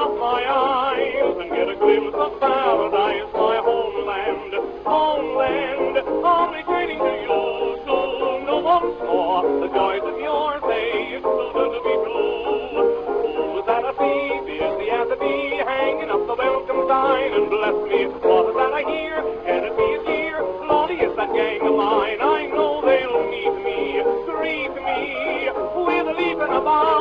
up my eyes and get a glimpse of paradise, my homeland, homeland. I'll be returning to you soon, once more. The joys of your days, so good to be true. Who's that I see, busy as a bee, hanging up the welcome sign, and bless me, what is that I hear? Can it be a dear? Lordy, it's that gang of mine. I know they'll meet me, greet me with a leap and a bound.